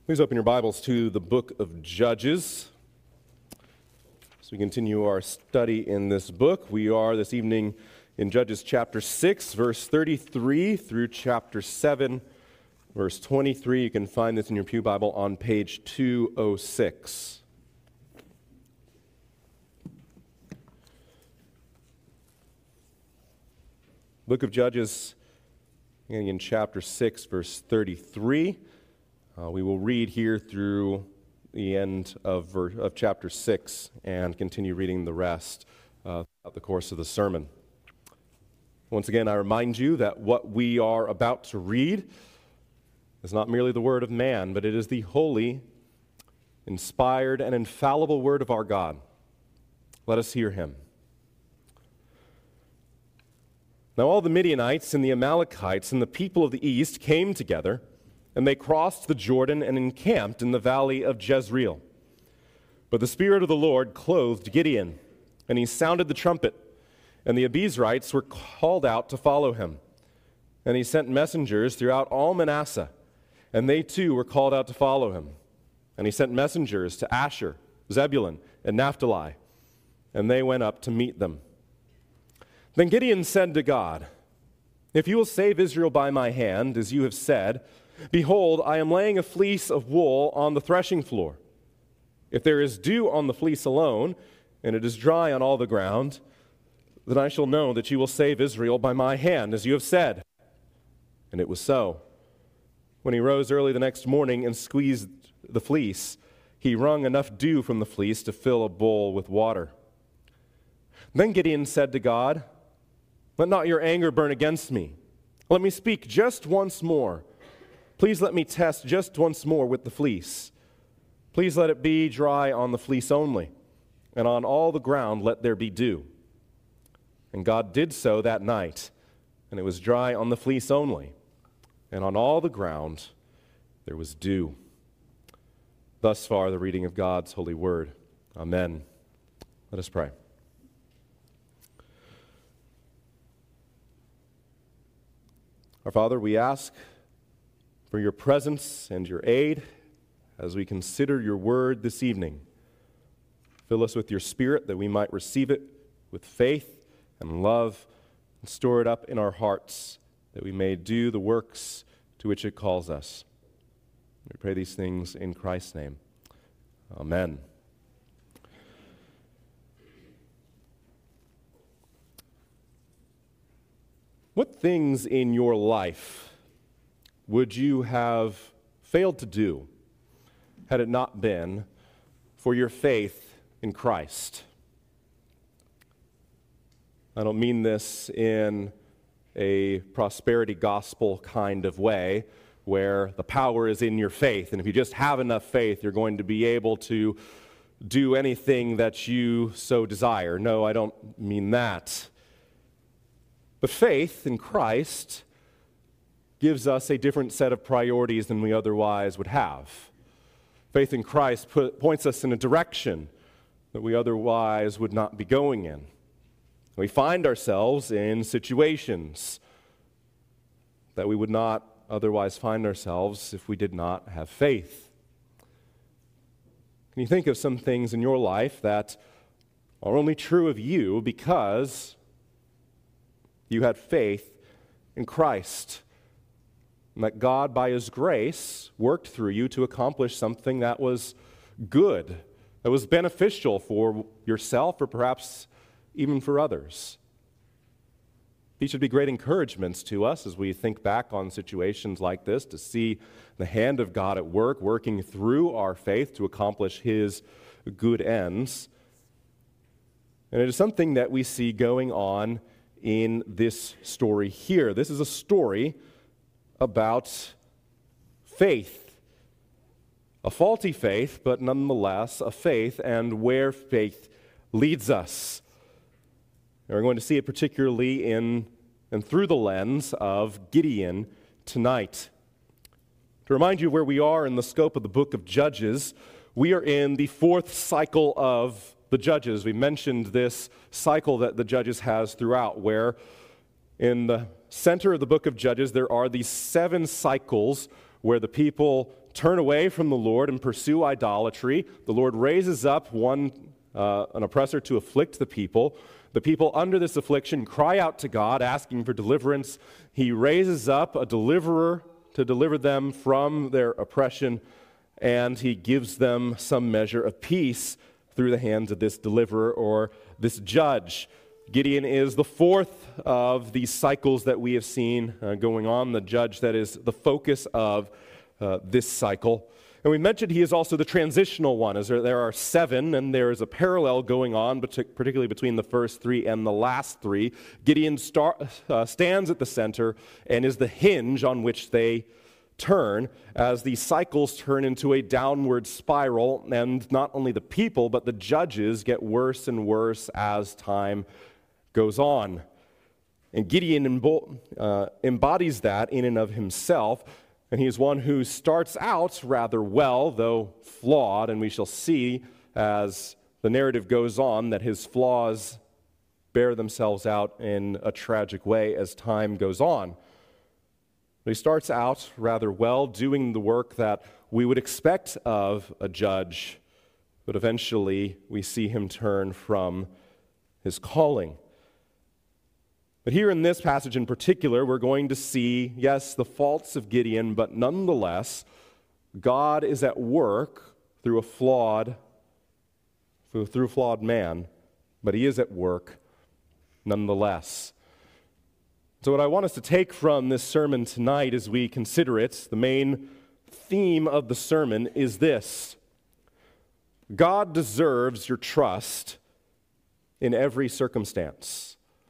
Please open your Bibles to the book of Judges. As we continue our study in this book, we are this evening in Judges chapter 6, verse 33 through chapter 7, verse 23. You can find this in your pew Bible on page 206. Book of Judges, in chapter 6, verse 33. We will read here through the end of chapter 6 and continue reading the rest throughout the course of the sermon. Once again, I remind you that what we are about to read is not merely the word of man, but it is the holy, inspired, and infallible word of our God. Let us hear him. Now all the Midianites and the Amalekites and the people of the east came together, and they crossed the Jordan and encamped in the valley of Jezreel. But the Spirit of the Lord clothed Gideon, and he sounded the trumpet, and the Abiezrites were called out to follow him. And he sent messengers throughout all Manasseh, and they too were called out to follow him. And he sent messengers to Asher, Zebulun, and Naphtali, and they went up to meet them. Then Gideon said to God, "If you will save Israel by my hand, as you have said, behold, I am laying a fleece of wool on the threshing floor. If there is dew on the fleece alone, and it is dry on all the ground, then I shall know that you will save Israel by my hand, as you have said." And it was so. When he rose early the next morning and squeezed the fleece, he wrung enough dew from the fleece to fill a bowl with water. Then Gideon said to God, "Let not your anger burn against me. Let me speak just once more. Please let me test just once more with the fleece. Please let it be dry on the fleece only, and on all the ground let there be dew." And God did so that night, and it was dry on the fleece only, and on all the ground there was dew. Thus far the reading of God's holy word. Amen. Let us pray. Our Father, we ask for your presence and your aid as we consider your word this evening. Fill us with your Spirit that we might receive it with faith and love and store it up in our hearts that we may do the works to which it calls us. We pray these things in Christ's name. Amen. What things in your life would you have failed to do had it not been for your faith in Christ? I don't mean this in a prosperity gospel kind of way where the power is in your faith, and if you just have enough faith, you're going to be able to do anything that you so desire. No, I don't mean that. But faith in Christ gives us a different set of priorities than we otherwise would have. Faith in Christ points us in a direction that we otherwise would not be going in. We find ourselves in situations that we would not otherwise find ourselves if we did not have faith. Can you think of some things in your life that are only true of you because you had faith in Christ, and that God, by his grace, worked through you to accomplish something that was good, that was beneficial for yourself or perhaps even for others? These should be great encouragements to us as we think back on situations like this, to see the hand of God at work, working through our faith to accomplish his good ends. And it is something that we see going on in this story here. This is a story about faith. A faulty faith, but nonetheless a faith, and where faith leads us. And we're going to see it particularly in and through the lens of Gideon tonight. To remind you where we are in the scope of the book of Judges, we are in the fourth cycle of the Judges. We mentioned this cycle that the Judges has throughout, where in the center of the book of Judges there are these 7 cycles where the people turn away from the Lord and pursue idolatry. The Lord raises up an oppressor to afflict the people. The people under this affliction cry out to God, asking for deliverance. He raises up a deliverer to deliver them from their oppression, and he gives them some measure of peace through the hands of this deliverer or this judge. Gideon is the fourth of these cycles that we have seen going on, the judge that is the focus of this cycle. And we mentioned he is also the transitional one, as there are seven, and there is a parallel going on, particularly between the first three and the last three. Gideon stands at the center and is the hinge on which they turn as these cycles turn into a downward spiral, and not only the people, but the judges get worse and worse as time goes on. And Gideon embodies that in and of himself. And he is one who starts out rather well, though flawed, and we shall see as the narrative goes on that his flaws bear themselves out in a tragic way as time goes on. He starts out rather well, doing the work that we would expect of a judge, but eventually we see him turn from his calling. But here in this passage in particular, we're going to see, yes, the faults of Gideon, but nonetheless, God is at work through a flawed man, but he is at work nonetheless. So what I want us to take from this sermon tonight as we consider it, the main theme of the sermon is this: God deserves your trust in every circumstance.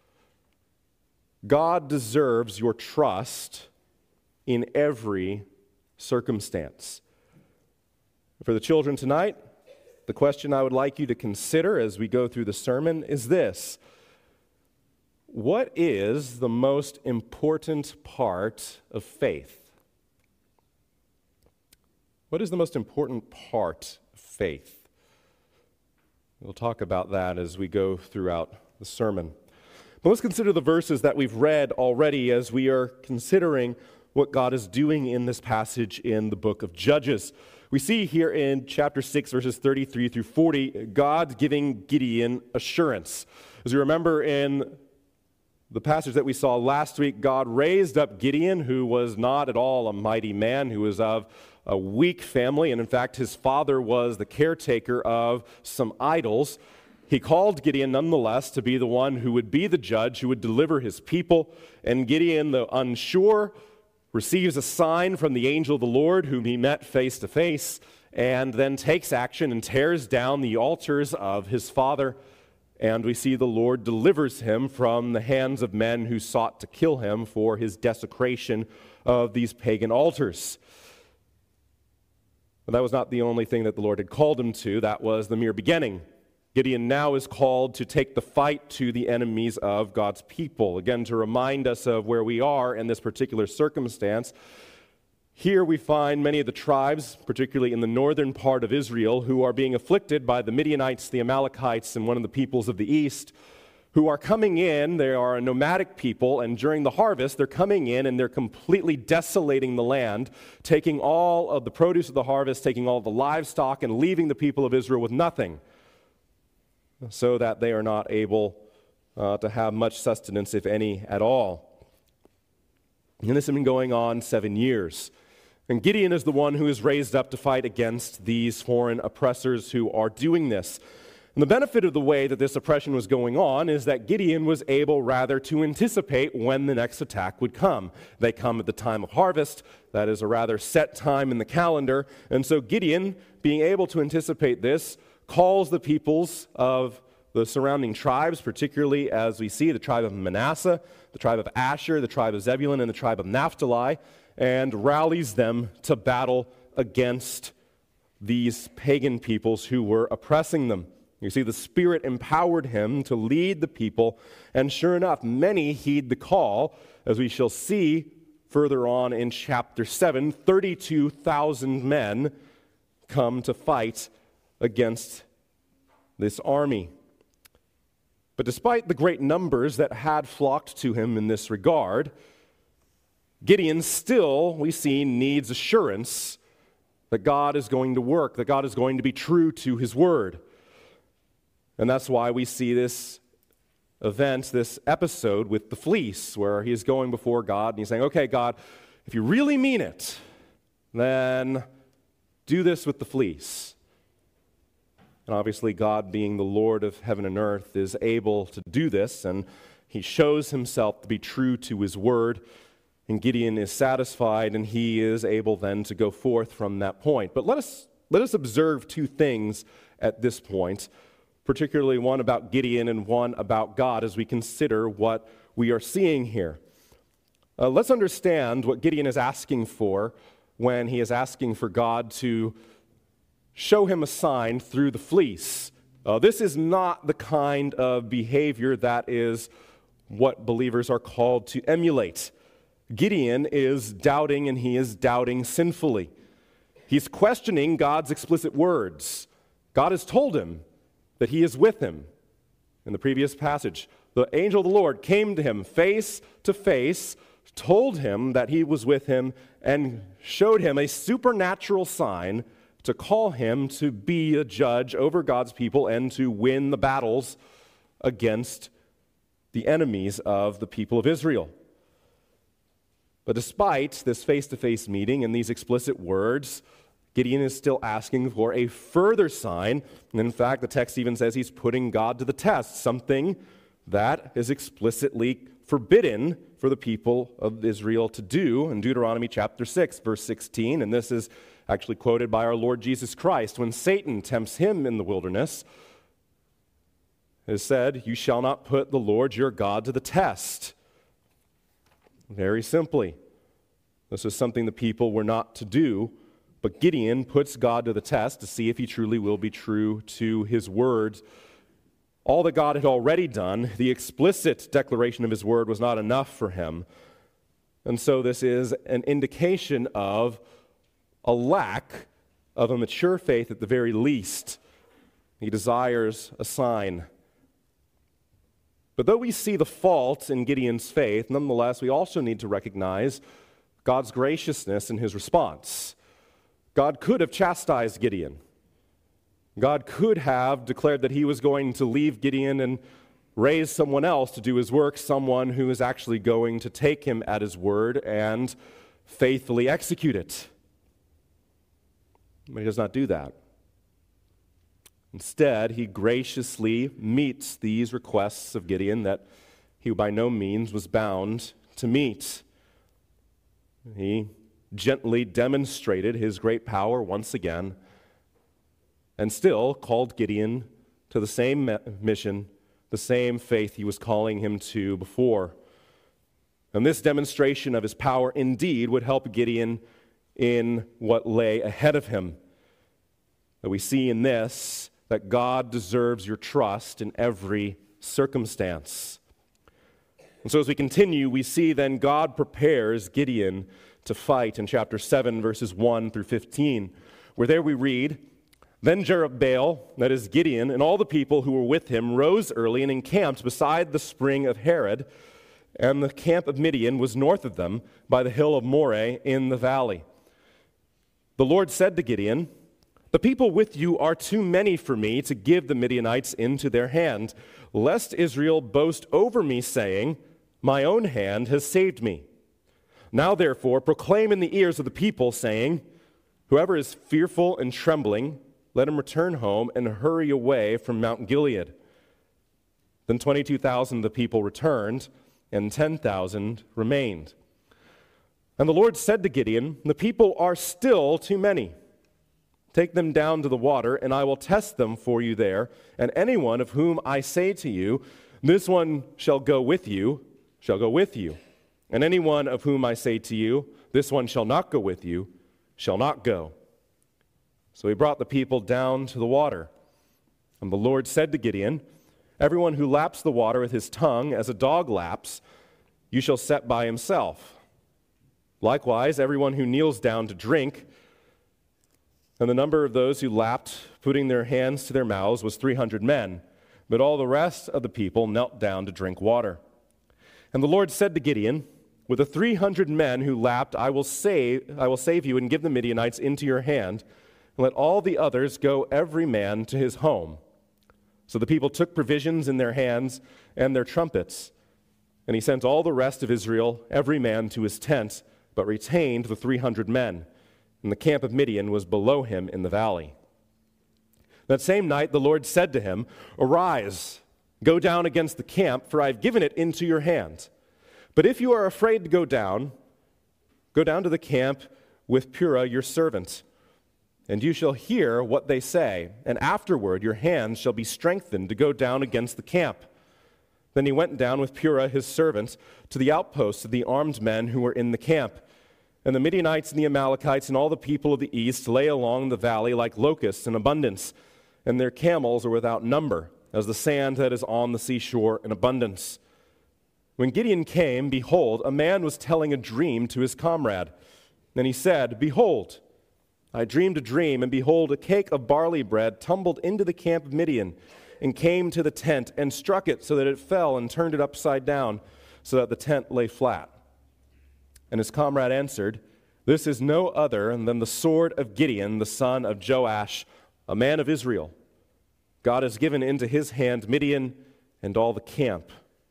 God deserves your trust in every circumstance. For the children tonight, the question I would like you to consider as we go through the sermon is this: what is the most important part of faith? What is the most important part of faith? We'll talk about that as we go throughout the sermon. But let's consider the verses that we've read already as we are considering what God is doing in this passage in the book of Judges. We see here in chapter 6, verses 33 through 40, God giving Gideon assurance. As you remember in the passage that we saw last week, God raised up Gideon, who was not at all a mighty man, who was of a weak family, and in fact his father was the caretaker of some idols. He called Gideon nonetheless to be the one who would be the judge, who would deliver his people. And Gideon, though unsure, receives a sign from the angel of the Lord, whom he met face to face, and then takes action and tears down the altars of his father. And we see the Lord delivers him from the hands of men who sought to kill him for his desecration of these pagan altars. But that was not the only thing that the Lord had called him to. That was the mere beginning. Gideon now is called to take the fight to the enemies of God's people. Again, to remind us of where we are in this particular circumstance. Here we find many of the tribes, particularly in the northern part of Israel, who are being afflicted by the Midianites, the Amalekites, and one of the peoples of the east, who are coming in. They are a nomadic people, and during the harvest, they're coming in and they're completely desolating the land, taking all of the produce of the harvest, taking all of the livestock, and leaving the people of Israel with nothing, so that they are not able to have much sustenance, if any, at all. And this has been going on 7 years. And Gideon is the one who is raised up to fight against these foreign oppressors who are doing this. And the benefit of the way that this oppression was going on is that Gideon was able rather to anticipate when the next attack would come. They come at the time of harvest. That is a rather set time in the calendar. And so Gideon, being able to anticipate this, calls the peoples of the surrounding tribes, particularly as we see the tribe of Manasseh, the tribe of Asher, the tribe of Zebulun, and the tribe of Naphtali, and rallies them to battle against these pagan peoples who were oppressing them. You see, the Spirit empowered him to lead the people, and sure enough, many heed the call, as we shall see further on in chapter 7, 32,000 men come to fight against this army. But despite the great numbers that had flocked to him in this regard, Gideon still, we see, needs assurance that God is going to work, that God is going to be true to his word. And that's why we see this event, this episode with the fleece, where he is going before God and he's saying, okay, God, if you really mean it, then do this with the fleece. And obviously, God, being the Lord of heaven and earth, is able to do this, and he shows himself to be true to his word, and Gideon is satisfied, and he is able then to go forth from that point. But let us observe two things at this point, particularly one about Gideon and one about God, as we consider what we are seeing here. Let's understand what Gideon is asking for when he is asking for God to show him a sign through the fleece. This is not the kind of behavior that is what believers are called to emulate. Gideon is doubting, and he is doubting sinfully. He's questioning God's explicit words. God has told him that he is with him. In the previous passage, the angel of the Lord came to him face to face, told him that he was with him, and showed him a supernatural sign to call him to be a judge over God's people and to win the battles against the enemies of the people of Israel. But despite this face-to-face meeting and these explicit words, Gideon is still asking for a further sign. And in fact, the text even says he's putting God to the test, something that is explicitly forbidden for the people of Israel to do in Deuteronomy chapter 6, verse 16. And this is actually quoted by our Lord Jesus Christ. When Satan tempts him in the wilderness, it is said, "You shall not put the Lord your God to the test." Very simply, this is something the people were not to do, but Gideon puts God to the test to see if he truly will be true to his words. All that God had already done, the explicit declaration of his word, was not enough for him. And so this is an indication of a lack of a mature faith at the very least. He desires a sign. But though we see the fault in Gideon's faith, nonetheless, we also need to recognize God's graciousness in his response. God could have chastised Gideon. God could have declared that he was going to leave Gideon and raise someone else to do his work, someone who is actually going to take him at his word and faithfully execute it. But he does not do that. Instead, he graciously meets these requests of Gideon that he by no means was bound to meet. He gently demonstrated his great power once again, and still called Gideon to the same mission, the same faith he was calling him to before. And this demonstration of his power indeed would help Gideon in what lay ahead of him. That we see in this that God deserves your trust in every circumstance. And so as we continue, we see then God prepares Gideon to fight in chapter 7, verses 1 through 15, where there we read, "Then Jerubbaal," that is Gideon, "and all the people who were with him rose early and encamped beside the spring of Harod, and the camp of Midian was north of them by the hill of Moreh in the valley. The Lord said to Gideon, 'The people with you are too many for me to give the Midianites into their hand, lest Israel boast over me, saying, my own hand has saved me. Now therefore proclaim in the ears of the people, saying, whoever is fearful and trembling, let him return home and hurry away from Mount Gilead.' Then 22,000 of the people returned, and 10,000 remained. And the Lord said to Gideon, 'The people are still too many. Take them down to the water, and I will test them for you there. And anyone of whom I say to you, this one shall go with you, shall go with you. And anyone of whom I say to you, this one shall not go with you, shall not go.' So he brought the people down to the water. And the Lord said to Gideon, 'Everyone who laps the water with his tongue, as a dog laps, you shall set by himself. Likewise, everyone who kneels down to drink.' And the number of those who lapped, putting their hands to their mouths, was 300 men. But all the rest of the people knelt down to drink water. And the Lord said to Gideon, with the 300 men who lapped, I will save you and give the Midianites into your hand, and let all the others go every man to his home. So the people took provisions in their hands and their trumpets, and he sent all the rest of Israel, every man to his tent, but retained the 300 men, and the camp of Midian was below him in the valley. That same night the Lord said to him, Arise, go down against the camp, for I have given it into your hand. But if you are afraid to go down to the camp with Purah your servant, and you shall hear what they say, and afterward your hands shall be strengthened to go down against the camp. Then he went down with Purah his servant to the outposts of the armed men who were in the camp. And the Midianites and the Amalekites and all the people of the east lay along the valley like locusts in abundance, and their camels are without number, as the sand that is on the seashore in abundance. When Gideon came, behold, a man was telling a dream to his comrade. And he said, Behold, I dreamed a dream, and behold, a cake of barley bread tumbled into the camp of Midian, and came to the tent, and struck it so that it fell, and turned it upside down, so that the tent lay flat. And his comrade answered, This is no other than the sword of Gideon, the son of Joash, a man of Israel. God has given into his hand Midian and all the camp.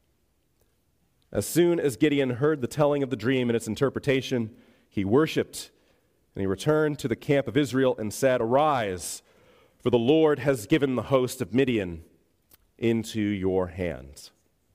As soon as Gideon heard the telling of the dream and its interpretation, he worshipped, and he returned to the camp of Israel and said, Arise, for the Lord has given the host of Midian into your hands.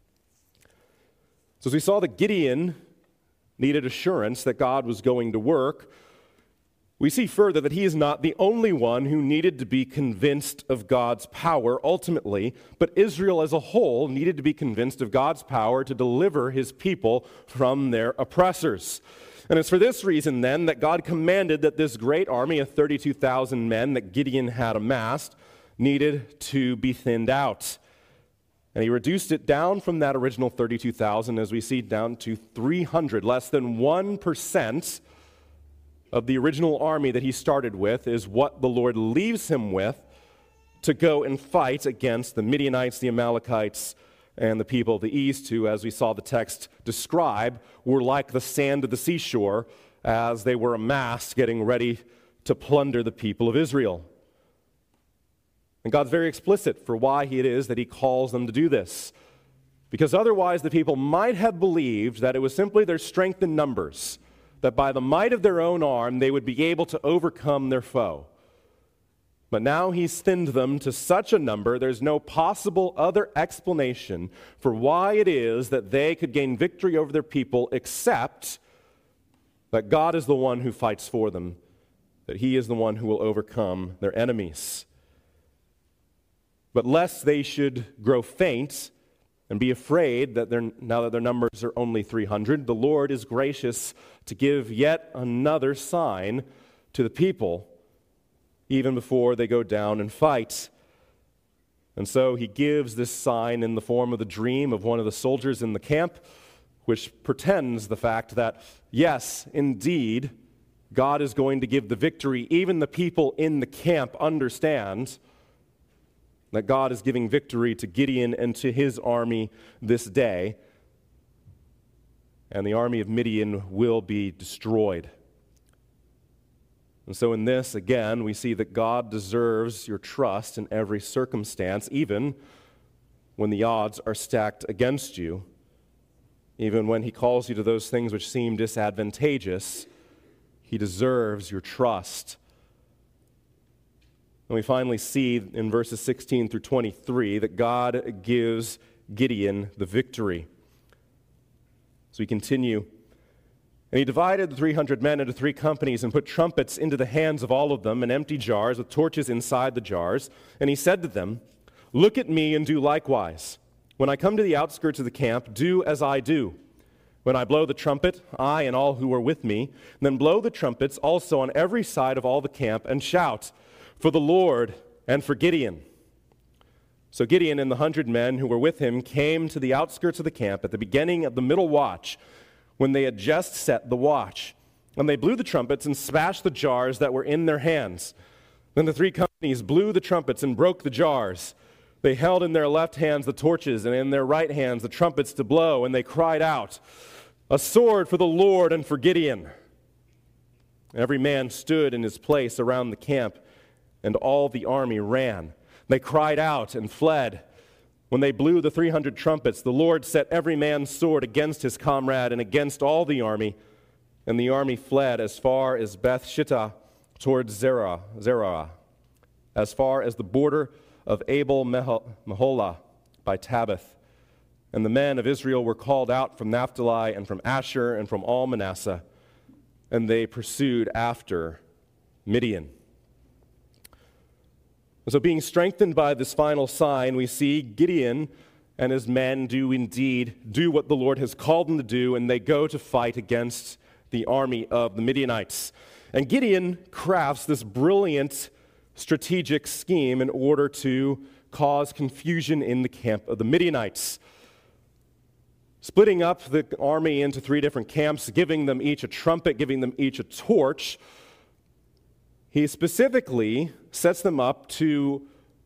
So as we saw that Gideon needed assurance that God was going to work, we see further that he is not the only one who needed to be convinced of God's power ultimately, but Israel as a whole needed to be convinced of God's power to deliver his people from their oppressors. And it's for this reason then that God commanded that this great army of 32,000 men that Gideon had amassed needed to be thinned out. And he reduced it down from that original 32,000, as we see, down to 300, less than 1% of the original army that he started with is what the Lord leaves him with to go and fight against the Midianites, the Amalekites, and the people of the east, who, as we saw the text describe, were like the sand of the seashore as they were amassed, getting ready to plunder the people of Israel. And God's very explicit for why it is that he calls them to do this. Because otherwise the people might have believed that it was simply their strength in numbers, that by the might of their own arm they would be able to overcome their foe. But now he's thinned them to such a number, there's no possible other explanation for why it is that they could gain victory over their people except that God is the one who fights for them, that he is the one who will overcome their enemies. But lest they should grow faint and be afraid that now that their numbers are only 300, the Lord is gracious to give yet another sign to the people even before they go down and fight. And so he gives this sign in the form of the dream of one of the soldiers in the camp, which pretends the fact that, yes, indeed, God is going to give the victory. Even the people in the camp understand that God is giving victory to Gideon and to his army this day, and the army of Midian will be destroyed. And so in this, again, we see that God deserves your trust in every circumstance, even when the odds are stacked against you, even when he calls you to those things which seem disadvantageous. He deserves your trust. And we finally see in verses 16 through 23 that God gives Gideon the victory. So we continue. And he divided the 300 men into 3 companies and put trumpets into the hands of all of them and empty jars with torches inside the jars. And he said to them, Look at me and do likewise. When I come to the outskirts of the camp, do as I do. When I blow the trumpet, I and all who are with me, then blow the trumpets also on every side of all the camp and shout, For the Lord and for Gideon. So Gideon and the 100 men who were with him came to the outskirts of the camp at the beginning of the middle watch, when they had just set the watch. And they blew the trumpets and smashed the jars that were in their hands. Then the 3 companies blew the trumpets and broke the jars. They held in their left hands the torches, and in their right hands the trumpets to blow, and they cried out, a sword for the Lord and for Gideon. Every man stood in his place around the camp, and all the army ran. They cried out and fled. When they blew the 300 trumpets, the Lord set every man's sword against his comrade and against all the army, and the army fled as far as Beth Shittah towards Zerah, as far as the border of Abel Meholah by Tabbath. And the men of Israel were called out from Naphtali and from Asher and from all Manasseh, and they pursued after Midian. And so being strengthened by this final sign, we see Gideon and his men do indeed do what the Lord has called them to do, and they go to fight against the army of the Midianites. And Gideon crafts this brilliant strategic scheme in order to cause confusion in the camp of the Midianites, splitting up the army into 3 different camps, giving them each a trumpet, giving them each a torch. He specifically sets them up to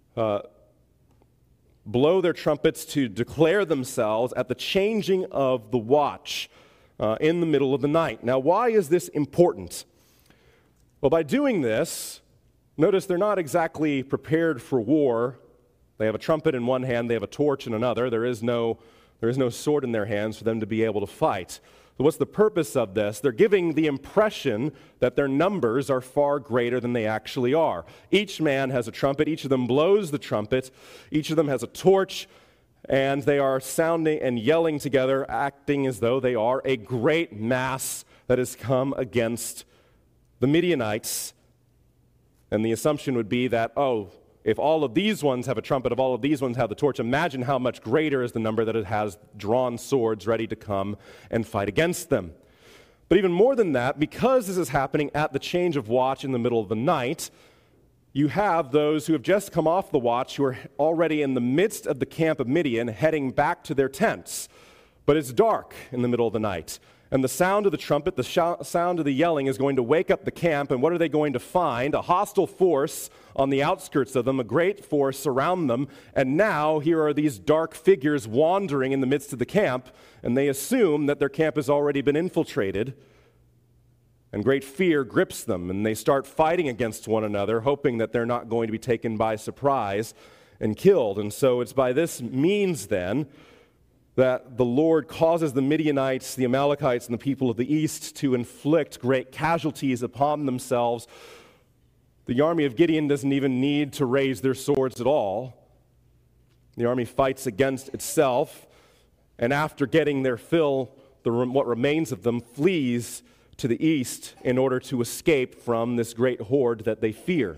blow their trumpets to declare themselves at the changing of the watch in the middle of the night. Now, why is this important? Well, by doing this, notice they're not exactly prepared for war. They have a trumpet in one hand, they have a torch in another. There is no sword in their hands for them to be able to fight. So what's the purpose of this? They're giving the impression that their numbers are far greater than they actually are. Each man has a trumpet, each of them blows the trumpet, each of them has a torch, and they are sounding and yelling together, acting as though they are a great mass that has come against the Midianites. And the assumption would be that, if all of these ones have a trumpet, if all of these ones have the torch, imagine how much greater is the number that it has drawn swords ready to come and fight against them. But even more than that, because this is happening at the change of watch in the middle of the night, you have those who have just come off the watch who are already in the midst of the camp of Midian heading back to their tents. But it's dark in the middle of the night. And the sound of the trumpet, the sound of the yelling is going to wake up the camp. And what are they going to find? A hostile force on the outskirts of them, a great force around them. And now here are these dark figures wandering in the midst of the camp. And they assume that their camp has already been infiltrated. And great fear grips them. And they start fighting against one another, hoping that they're not going to be taken by surprise and killed. And so it's by this means then that the Lord causes the Midianites, the Amalekites, and the people of the east to inflict great casualties upon themselves. The army of Gideon doesn't even need to raise their swords at all. The army fights against itself, and after getting their fill, what remains of them flees to the east in order to escape from this great horde that they fear.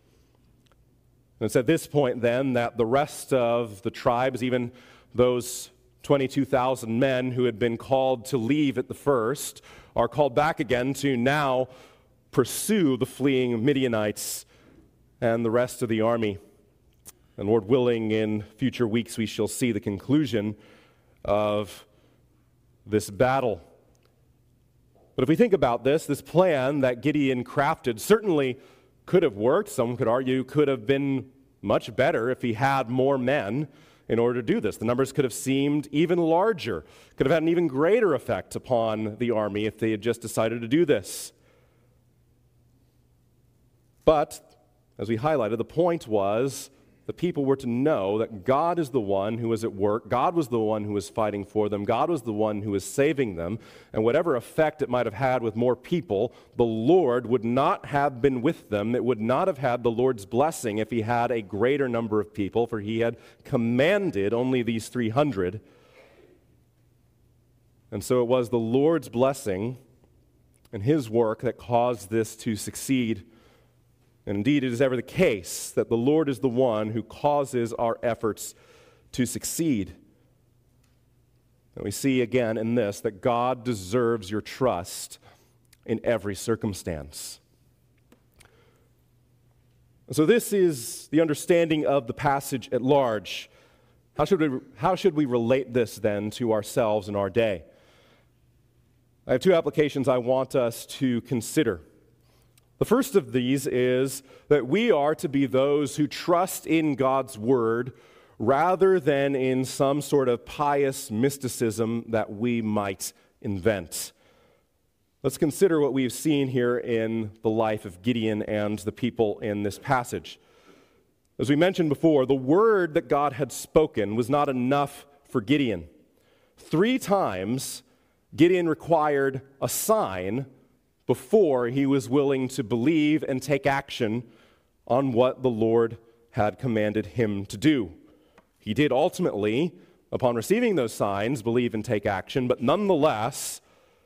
And it's at this point then that the rest of the tribes, even those 22,000 men who had been called to leave at the first, are called back again to now pursue the fleeing Midianites and the rest of the army. And Lord willing, in future weeks we shall see the conclusion of this battle. But if we think about this plan that Gideon crafted certainly could have worked. Some could argue could have been much better if he had more men in order to do this. The numbers could have seemed even larger, could have had an even greater effect upon the army if they had just decided to do this. But, as we highlighted, the point was the people were to know that God is the one who was at work, God was the one who was fighting for them, God was the one who was saving them, and whatever effect it might have had with more people, the Lord would not have been with them. It would not have had the Lord's blessing if he had a greater number of people, for he had commanded only these 300. And so it was the Lord's blessing and his work that caused this to succeed. And indeed, it is ever the case that the Lord is the one who causes our efforts to succeed. And we see again in this that God deserves your trust in every circumstance. So this is the understanding of the passage at large. How should we relate this then to ourselves in our day? I have two applications I want us to consider. The first of these is that we are to be those who trust in God's word rather than in some sort of pious mysticism that we might invent. Let's consider what we've seen here in the life of Gideon and the people in this passage. As we mentioned before, the word that God had spoken was not enough for Gideon. 3 times, Gideon required a sign before he was willing to believe and take action on what the Lord had commanded him to do. He did ultimately, upon receiving those signs, believe and take action, but nonetheless,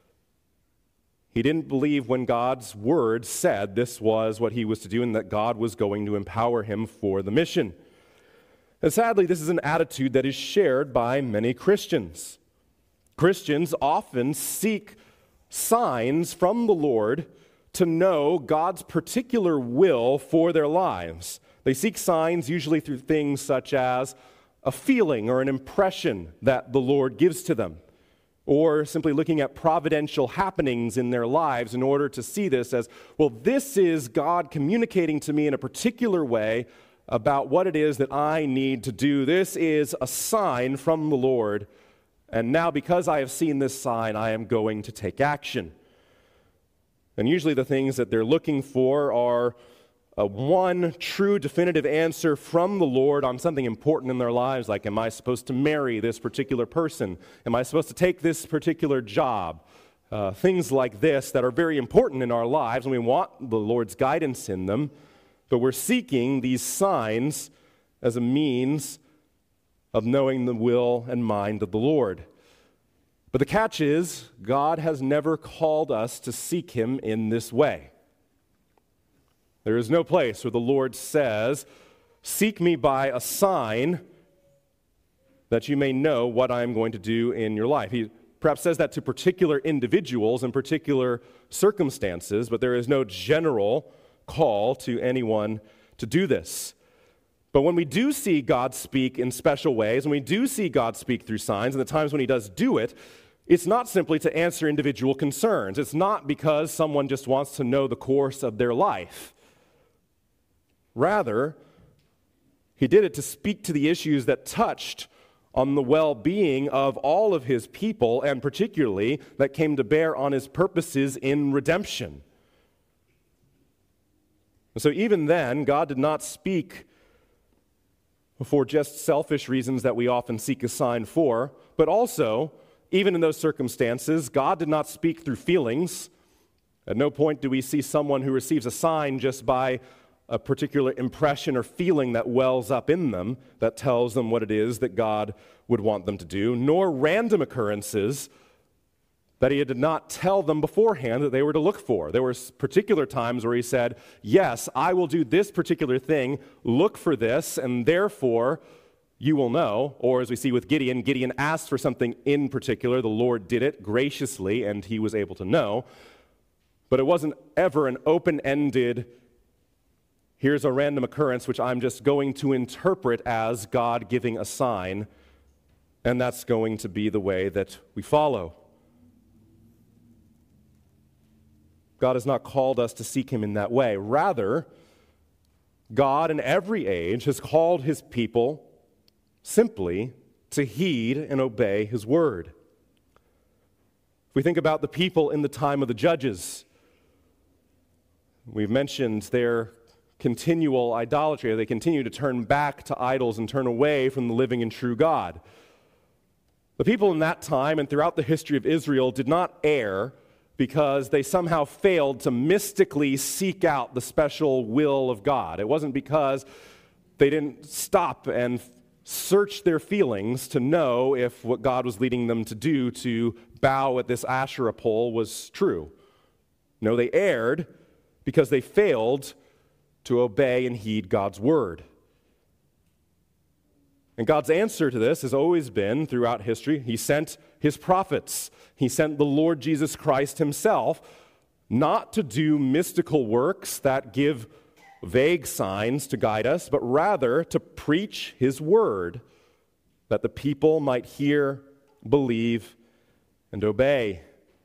he didn't believe when God's word said this was what he was to do and that God was going to empower him for the mission. And sadly, this is an attitude that is shared by many Christians. Christians often seek signs from the Lord to know God's particular will for their lives. They seek signs usually through things such as a feeling or an impression that the Lord gives to them, or simply looking at providential happenings in their lives in order to see this as, well, this is God communicating to me in a particular way about what it is that I need to do. This is a sign from the Lord, and now because I have seen this sign, I am going to take action. And usually the things that they're looking for are one true definitive answer from the Lord on something important in their lives, like, am I supposed to marry this particular person? Am I supposed to take this particular job? Things like this that are very important in our lives, and we want the Lord's guidance in them, but we're seeking these signs as a means of knowing the will and mind of the Lord. But the catch is, God has never called us to seek him in this way. There is no place where the Lord says, seek me by a sign that you may know what I am going to do in your life. He perhaps says that to particular individuals in particular circumstances, but there is no general call to anyone to do this. But when we do see God speak in special ways, and we do see God speak through signs, and the times when he does do it, it's not simply to answer individual concerns. It's not because someone just wants to know the course of their life. Rather, he did it to speak to the issues that touched on the well-being of all of his people, and particularly that came to bear on his purposes in redemption. And so even then, God did not speak for just selfish reasons that we often seek a sign for, but also, even in those circumstances, God did not speak through feelings. At no point do we see someone who receives a sign just by a particular impression or feeling that wells up in them that tells them what it is that God would want them to do, nor random occurrences that he did not tell them beforehand that they were to look for. There were particular times where he said, yes, I will do this particular thing, look for this, and therefore you will know. Or as we see with Gideon, Gideon asked for something in particular, the Lord did it graciously, and he was able to know. But it wasn't ever an open-ended, here's a random occurrence which I'm just going to interpret as God giving a sign, and that's going to be the way that we follow. God has not called us to seek him in that way. Rather, God in every age has called his people simply to heed and obey his word. If we think about the people in the time of the judges, we've mentioned their continual idolatry. They continue to turn back to idols and turn away from the living and true God. The people in that time and throughout the history of Israel did not err because they somehow failed to mystically seek out the special will of God. It wasn't because they didn't stop and search their feelings to know if what God was leading them to do to bow at this Asherah pole was true. No, they erred because they failed to obey and heed God's word. And God's answer to this has always been, throughout history, he sent his prophets. He sent the Lord Jesus Christ himself, not to do mystical works that give vague signs to guide us, but rather to preach his word, that the people might hear, believe, and obey.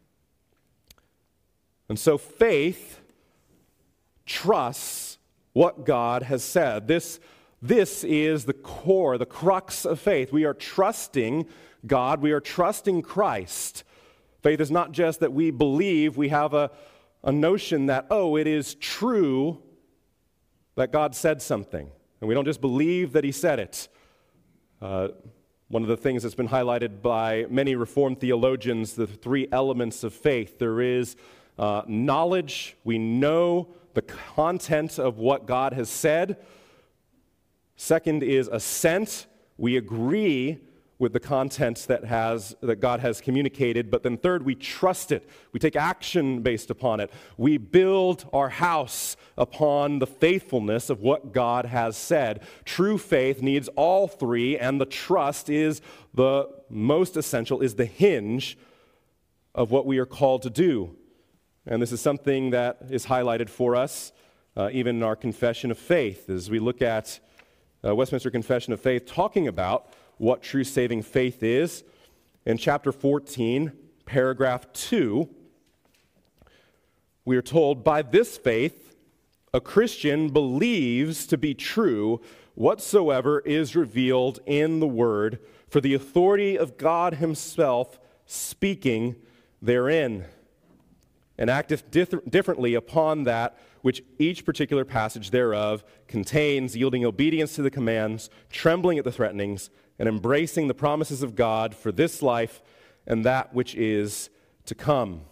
And so faith trusts what God has said. This is the core, the crux of faith. We are trusting God, we are trusting Christ Faith is not just that we believe, we have a notion that, it is true that God said something. And we don't just believe that he said it. One of the things that's been highlighted by many Reformed theologians, the three elements of faith. There is knowledge. We know the content of what God has said. Second is assent. We agree with the content that God has communicated. But then third, we trust it. We take action based upon it. We build our house upon the faithfulness of what God has said. True faith needs all three, and the trust is the most essential, is the hinge of what we are called to do. And this is something that is highlighted for us even in our confession of faith, as we look at Westminster Confession of Faith talking about what true saving faith is. In chapter 14, paragraph 2, we are told, by this faith, a Christian believes to be true whatsoever is revealed in the Word, for the authority of God himself speaking therein, and acteth differently upon that which each particular passage thereof contains, yielding obedience to the commands, trembling at the threatenings, and embracing the promises of God for this life and that which is to come.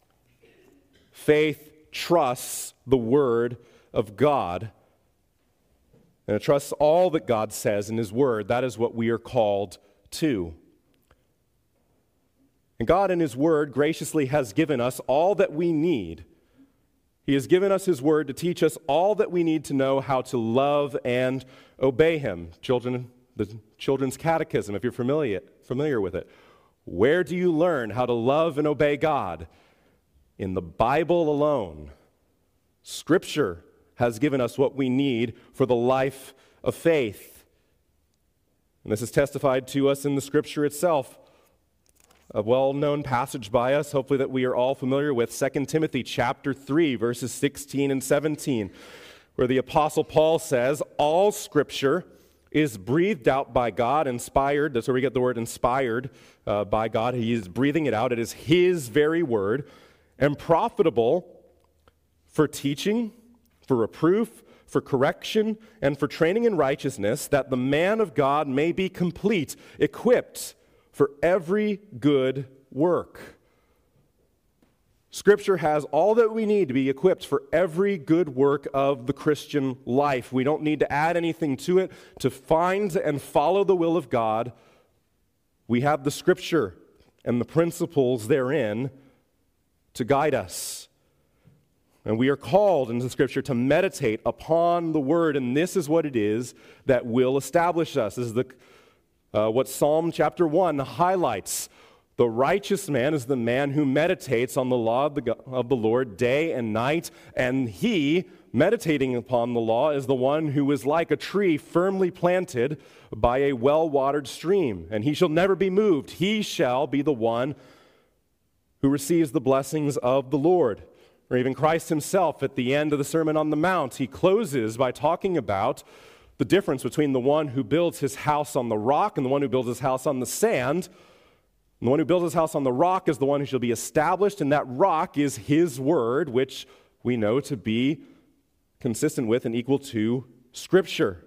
Faith trusts the Word of God, and it trusts all that God says in his Word. That is what we are called to. And God in his Word graciously has given us all that we need. He has given us his Word to teach us all that we need to know how to love and obey him. Children, the Children's Catechism, if you're familiar with it. Where do you learn how to love and obey God? In the Bible alone. Scripture has given us what we need for the life of faith. And this is testified to us in the Scripture itself. A well-known passage by us, hopefully that we are all familiar with, 2 Timothy chapter 3, verses 16 and 17, where the Apostle Paul says, all Scripture is breathed out by God, inspired. That's where we get the word inspired by God. He is breathing it out. It is his very word, and profitable for teaching, for reproof, for correction, and for training in righteousness, that the man of God may be complete, equipped for every good work. Scripture has all that we need to be equipped for every good work of the Christian life. We don't need to add anything to it to find and follow the will of God. We have the Scripture and the principles therein to guide us. And we are called in the Scripture to meditate upon the Word, and this is what it is that will establish us. This is what Psalm chapter 1 highlights. The righteous man is the man who meditates on the law of the Lord day and night, and he, meditating upon the law, is the one who is like a tree firmly planted by a well-watered stream, and he shall never be moved. He shall be the one who receives the blessings of the Lord. Or even Christ himself at the end of the Sermon on the Mount, he closes by talking about the difference between the one who builds his house on the rock and the one who builds his house on the sand. And the one who builds his house on the rock is the one who shall be established, and that rock is his word, which we know to be consistent with and equal to Scripture.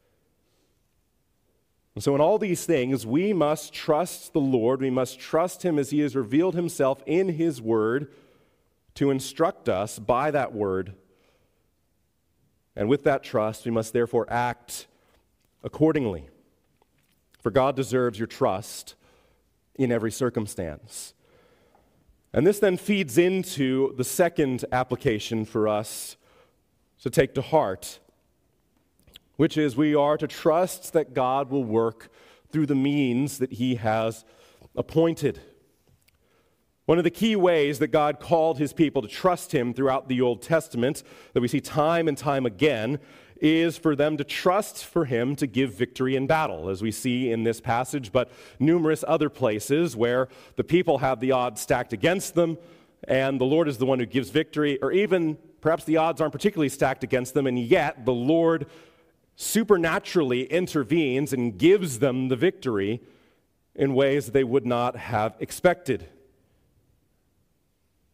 And so in all these things, we must trust the Lord. We must trust him as he has revealed himself in his word to instruct us by that word. And with that trust, we must therefore act accordingly. For God deserves your trust in every circumstance. And this then feeds into the second application for us to take to heart, which is we are to trust that God will work through the means that he has appointed. One of the key ways that God called his people to trust him throughout the Old Testament, that we see time and time again, is for them to trust for him to give victory in battle, as we see in this passage, but numerous other places where the people have the odds stacked against them, and the Lord is the one who gives victory, or even perhaps the odds aren't particularly stacked against them, and yet the Lord supernaturally intervenes and gives them the victory in ways they would not have expected.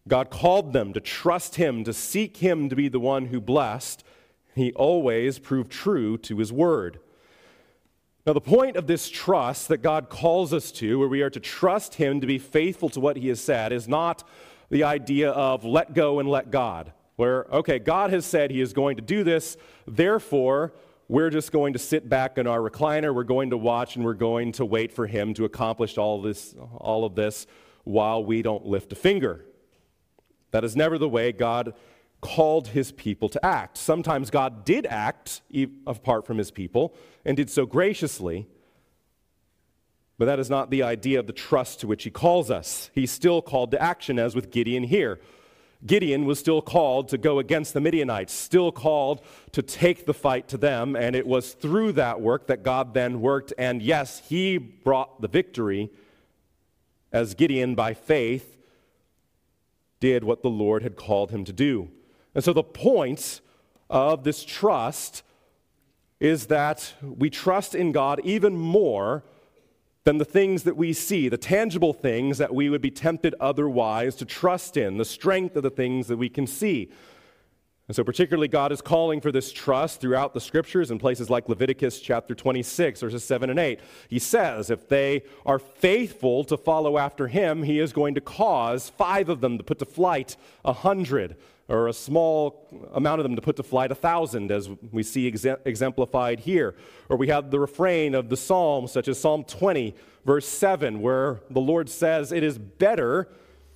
God called them to trust him, to seek him to be the one who blessed. He always proved true to his word. Now, the point of this trust that God calls us to, where we are to trust him to be faithful to what he has said, is not the idea of let go and let God, where, okay, God has said he is going to do this, therefore, we're just going to sit back in our recliner, we're going to watch, and we're going to wait for him to accomplish all of this while we don't lift a finger. That is never the way God called his people to act. Sometimes God did act apart from his people and did so graciously, but that is not the idea of the trust to which he calls us. He's still called to action, as with Gideon here. Gideon was still called to go against the Midianites, still called to take the fight to them, and it was through that work that God then worked, and yes, he brought the victory as Gideon, by faith, did what the Lord had called him to do. And so the point of this trust is that we trust in God even more than the things that we see, the tangible things that we would be tempted otherwise to trust in, the strength of the things that we can see. And so particularly God is calling for this trust throughout the scriptures in places like Leviticus chapter 26, verses 7 and 8. He says if they are faithful to follow after him, he is going to cause 5 of them to put to flight 100, or a small amount of them to put to flight 1,000, as we see exemplified here. Or we have the refrain of the Psalms, such as Psalm 20, verse 7, where the Lord says, it is better,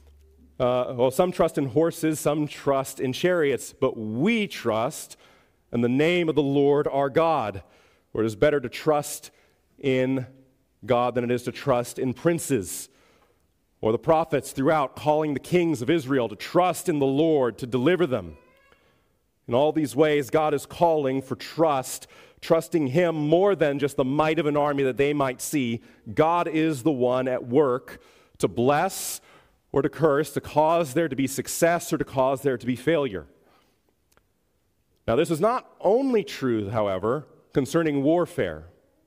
some trust in horses, some trust in chariots, but we trust in the name of the Lord our God. For it is better to trust in God than it is to trust in princes. Or the prophets throughout calling the kings of Israel to trust in the Lord to deliver them. In all these ways, God is calling for trust, trusting him more than just the might of an army that they might see. God is the one at work to bless or to curse, to cause there to be success or to cause there to be failure. Now, this is not only true, however, concerning warfare.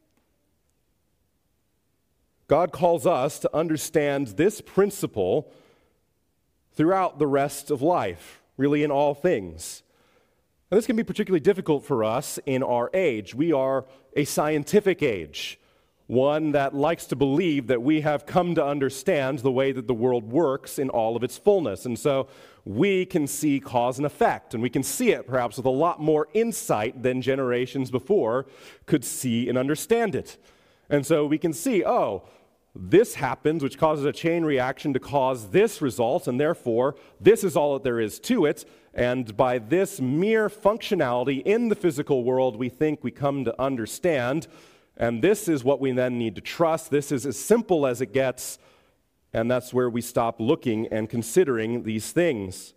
God calls us to understand this principle throughout the rest of life, really in all things. And this can be particularly difficult for us in our age. We are a scientific age, one that likes to believe that we have come to understand the way that the world works in all of its fullness. And so we can see cause and effect, and we can see it perhaps with a lot more insight than generations before could see and understand it. And so we can see, this happens, which causes a chain reaction to cause this result, and therefore, this is all that there is to it. And by this mere functionality in the physical world, we think we come to understand, and this is what we then need to trust. This is as simple as it gets, and that's where we stop looking and considering these things.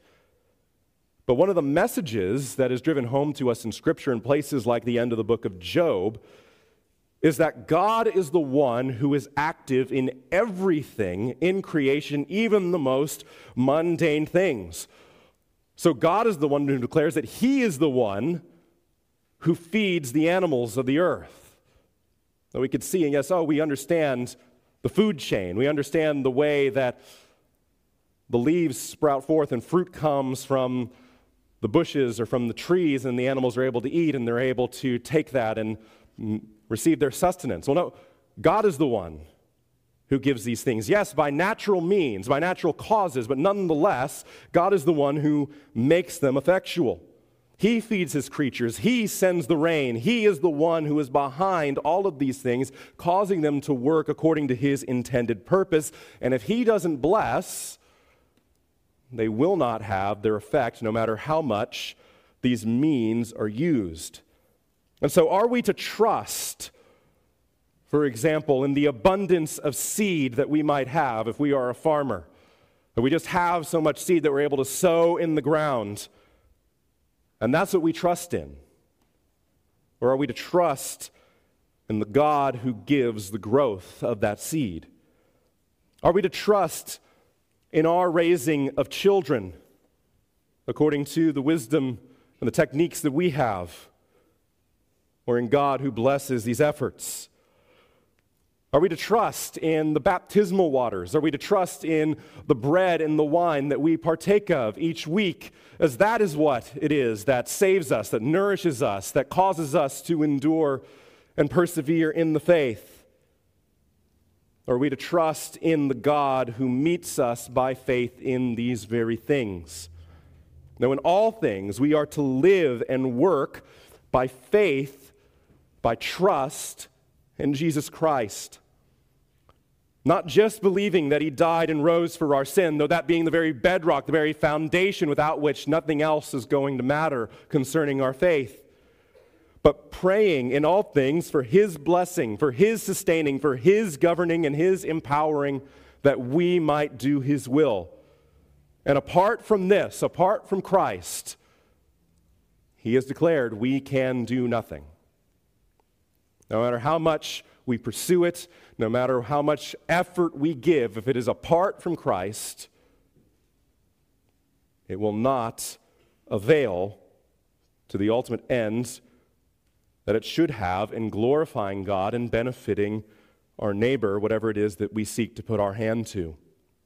But one of the messages that is driven home to us in Scripture in places like the end of the book of Job is that God is the one who is active in everything in creation, even the most mundane things. So God is the one who declares that he is the one who feeds the animals of the earth. So we could see, and yes, we understand the food chain. We understand the way that the leaves sprout forth and fruit comes from the bushes or from the trees, and the animals are able to eat, and they're able to take that and receive their sustenance. Well, no, God is the one who gives these things. Yes, by natural means, by natural causes, but nonetheless, God is the one who makes them effectual. He feeds his creatures. He sends the rain. He is the one who is behind all of these things, causing them to work according to his intended purpose. And if he doesn't bless, they will not have their effect, no matter how much these means are used. And so are we to trust, for example, in the abundance of seed that we might have if we are a farmer? That we just have so much seed that we're able to sow in the ground, and that's what we trust in? Or are we to trust in the God who gives the growth of that seed? Are we to trust in our raising of children according to the wisdom and the techniques that we have? Or in God who blesses these efforts? Are we to trust in the baptismal waters? Are we to trust in the bread and the wine that we partake of each week, as that is what it is that saves us, that nourishes us, that causes us to endure and persevere in the faith? Or are we to trust in the God who meets us by faith in these very things? Now, in all things, we are to live and work by faith, by trust in Jesus Christ. Not just believing that he died and rose for our sin, though that being the very bedrock, the very foundation without which nothing else is going to matter concerning our faith, but praying in all things for his blessing, for his sustaining, for his governing and his empowering, that we might do his will. And apart from this, apart from Christ, he has declared we can do nothing. No matter how much we pursue it, no matter how much effort we give, if it is apart from Christ, it will not avail to the ultimate end that it should have in glorifying God and benefiting our neighbor, whatever it is that we seek to put our hand to.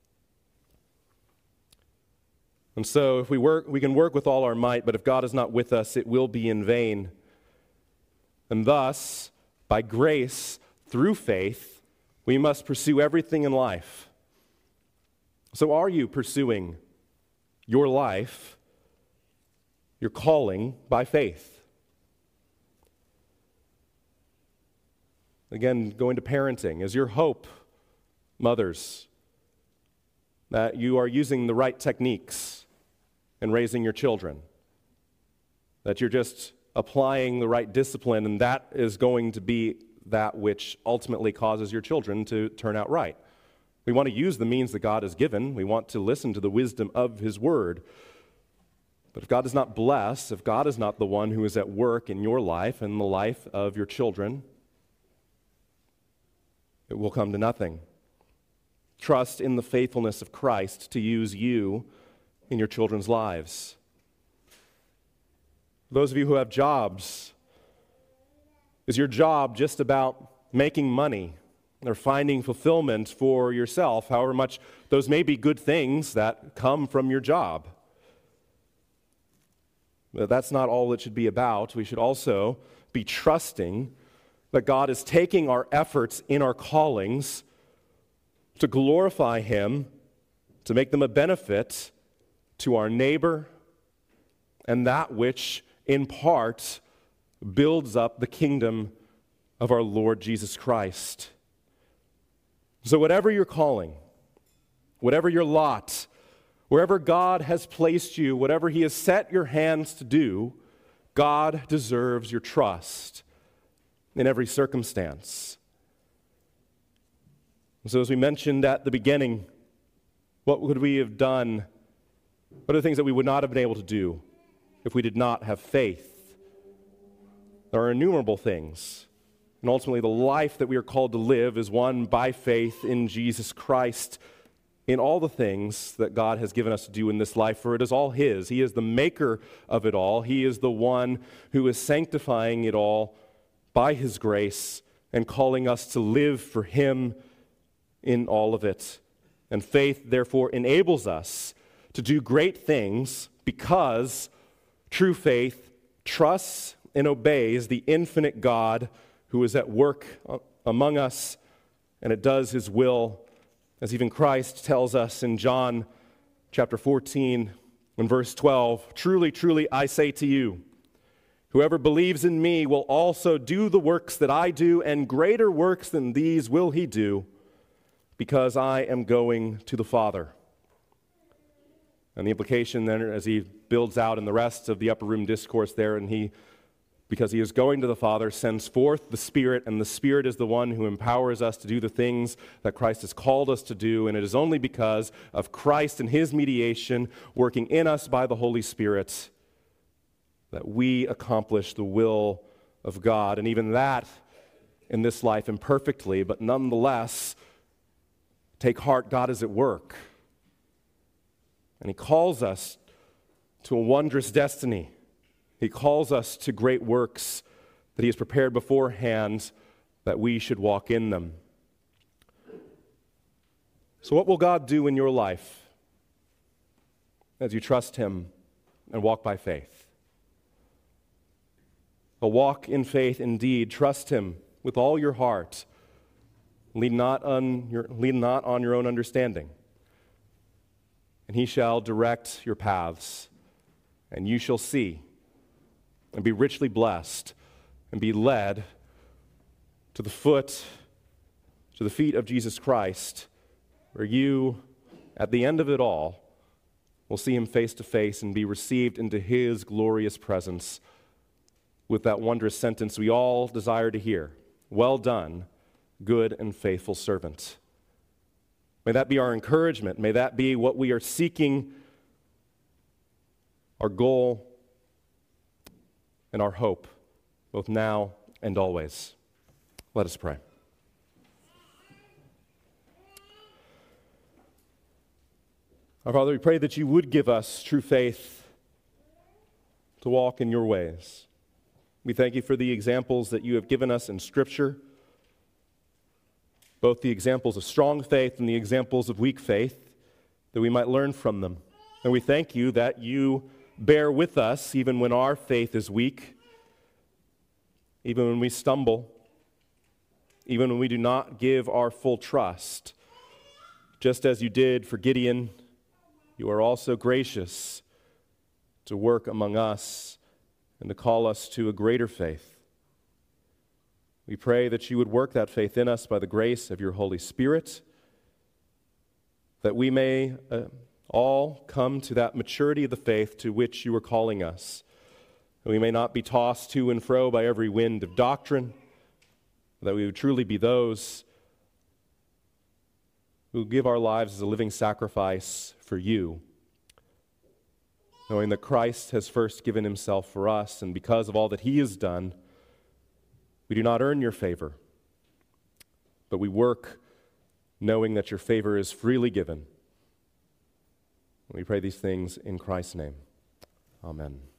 And so if we can work with all our might, but if God is not with us, it will be in vain. And thus, by grace, through faith, we must pursue everything in life. So are you pursuing your life, your calling, by faith? Again, going to parenting, is your hope, mothers, that you are using the right techniques in raising your children? That you're just applying the right discipline, and that is going to be that which ultimately causes your children to turn out right. We want to use the means that God has given. We want to listen to the wisdom of his word. But if God does not bless, if God is not the one who is at work in your life and the life of your children, it will come to nothing. Trust in the faithfulness of Christ to use you in your children's lives. Those of you who have jobs, is your job just about making money or finding fulfillment for yourself, however much those may be good things that come from your job? But that's not all it should be about. We should also be trusting that God is taking our efforts in our callings to glorify him, to make them a benefit to our neighbor, and that which in part builds up the kingdom of our Lord Jesus Christ. So whatever your calling, whatever your lot, wherever God has placed you, whatever he has set your hands to do, God deserves your trust in every circumstance. So as we mentioned at the beginning, what would we have done? What are the things that we would not have been able to do if we did not have faith? There are innumerable things. And ultimately, the life that we are called to live is one by faith in Jesus Christ in all the things that God has given us to do in this life, for it is all his. He is the maker of it all. He is the one who is sanctifying it all by his grace and calling us to live for him in all of it. And faith, therefore, enables us to do great things because true faith trusts and obeys the infinite God who is at work among us, and it does his will, as even Christ tells us in John chapter 14 and verse 12, "Truly, truly, I say to you, whoever believes in me will also do the works that I do, and greater works than these will he do, because I am going to the Father." And the implication then, as he builds out in the rest of the upper room discourse there, and because he is going to the Father, sends forth the Spirit, and the Spirit is the one who empowers us to do the things that Christ has called us to do, and it is only because of Christ and his mediation working in us by the Holy Spirit that we accomplish the will of God. And even that in this life imperfectly, but nonetheless, take heart, God is at work. And he calls us to a wondrous destiny. He calls us to great works that he has prepared beforehand that we should walk in them. So what will God do in your life as you trust Him and walk by faith? A walk in faith indeed. Trust Him with all your heart. Lean not on your own understanding. And He shall direct your paths, and you shall see and be richly blessed and be led to the feet of Jesus Christ, where you, at the end of it all, will see Him face to face and be received into His glorious presence with that wondrous sentence we all desire to hear: "Well done, good and faithful servant." May that be our encouragement. May that be what we are seeking, our goal and our hope, both now and always. Let us pray. Our Father, we pray that you would give us true faith to walk in your ways. We thank you for the examples that you have given us in Scripture, both the examples of strong faith and the examples of weak faith, that we might learn from them. And we thank you that you bear with us even when our faith is weak, even when we stumble, even when we do not give our full trust. Just as you did for Gideon, you are also gracious to work among us and to call us to a greater faith. We pray that you would work that faith in us by the grace of your Holy Spirit, that we may all come to that maturity of the faith to which you are calling us. That we may not be tossed to and fro by every wind of doctrine, that we would truly be those who give our lives as a living sacrifice for you, knowing that Christ has first given himself for us, and because of all that he has done, we do not earn your favor, but we work knowing that your favor is freely given. We pray these things in Christ's name. Amen.